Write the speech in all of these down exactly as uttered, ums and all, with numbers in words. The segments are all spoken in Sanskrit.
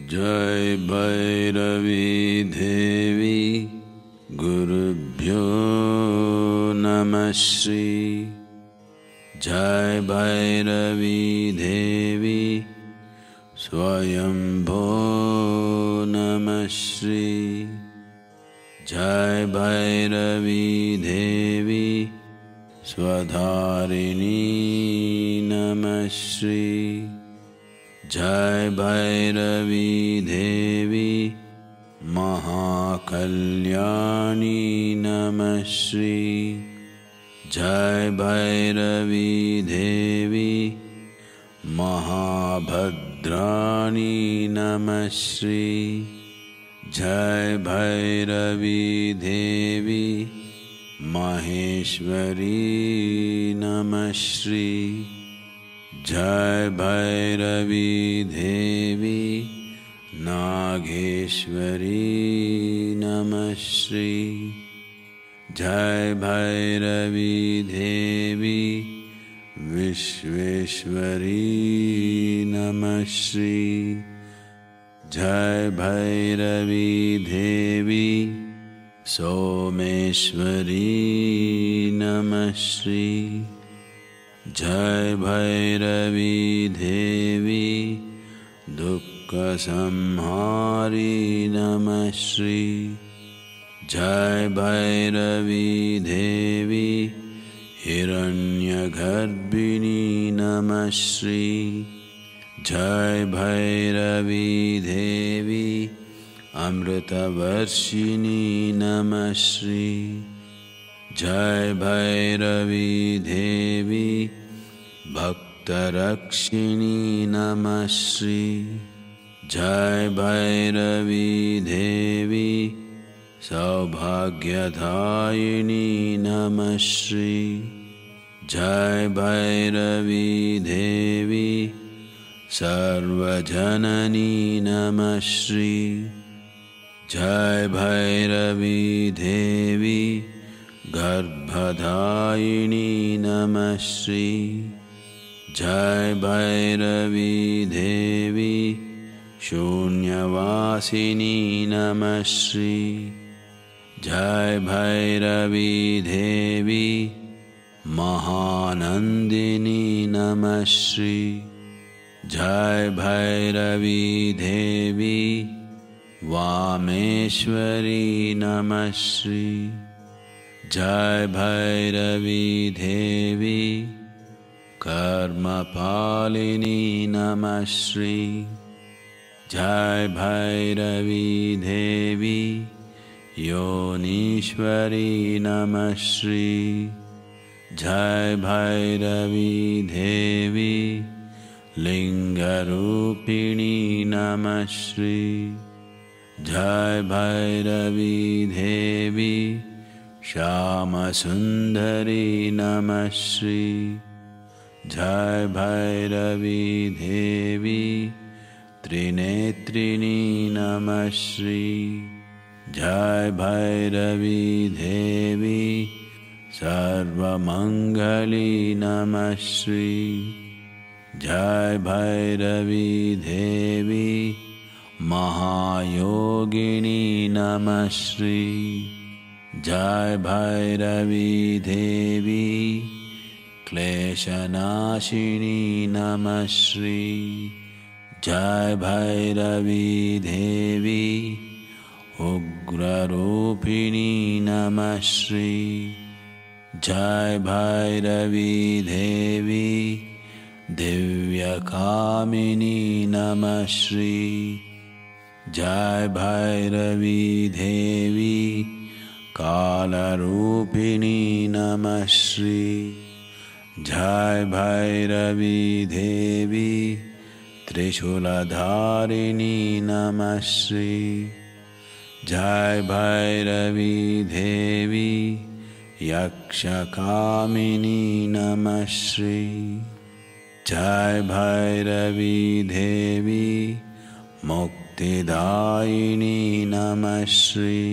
जय भैरवी देवी गुरुभ्यो नमः श्री। जय भैरवी देवी स्वयंभो नमः श्री। जय भैरवी देवी स्वधारिणी नमः श्री। जय भैरवी देवी महाकल्याणी नमः श्री। जय भैरवी देवी महाभद्राणी नमः श्री। जय भैरवी देवी महेश्वरी नमः श्री। जय भैरवी देवी नागेश्वरी नमः श्री। जय भैरवी देवी विश्वेश्वरी नमः श्री। जय भैरवी देवी सोमेश्वरी नमः श्री। जय भैरवी देवी दुःखसंहारी नमः श्री। जय भैरवी देवी हिरण्यगर्भिणी नमः श्री। जय भैरवी देवी अमृतवर्षिणी नमः श्री। जय भैरवी देवी भक्तरक्षिणी नमः श्री। जय भैरवी देवी सौभाग्यदायिनी नमः श्री। जय भैरवी देवी सर्वजननी नमः श्री। जय भैरवी देवी गर्भधायिनी नमः श्री। जय भैरवी देवी शून्यवासिनी नमः श्री। जय भैरवी देवी महानंदिनी नमः श्री। जय भैरवी देवी वामेश्वरी नमः श्री। जय भैरवी देवी कर्मपालिनी नमः श्री। जय भैरवी देवी योनीश्वरी नमः श्री। जय भैरवी देवी लिंगरूपिणी नमः श्री। जय भैरवी देवी श्यामसुंदरी नमः श्री। जय भैरवी देवी त्रिनेत्रिणी नमः श्री। जय भैरवी देवी सर्वमंगली नमः श्री। जय भैरवी देवी महायोगिनी नमः श्री। जय भैरवी देवी क्लेशनाशिनी नमः श्री। जय भैरवी देवी उग्ररूपिणी नमः श्री। जय भैरवी देवी दिव्यकामिनी नमः श्री। जय भैरवी देवी कालरूपिणी नमः श्री। जय भैरवी देवी त्रिशूलधारिणी नमः श्री। जय भैरवी देवी यक्षकामिनी नमः श्री। जय भैरवी देवी मुक्तिदायिनी नमः श्री।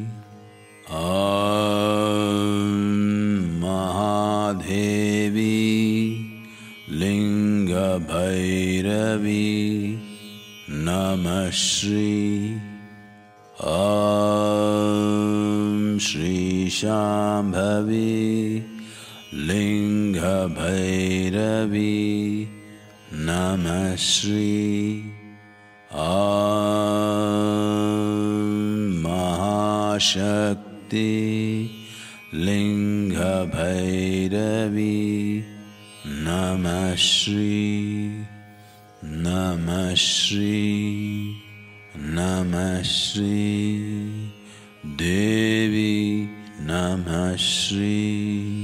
ॐ महादेवी लिंगभैरवी Namah Shri Om Shri Shambhavi Linga Bhairavi Namah Shri Om Mahashakti Linga Bhairavi Namah Shri Namah Shri Namah Shri Devi Namah Shri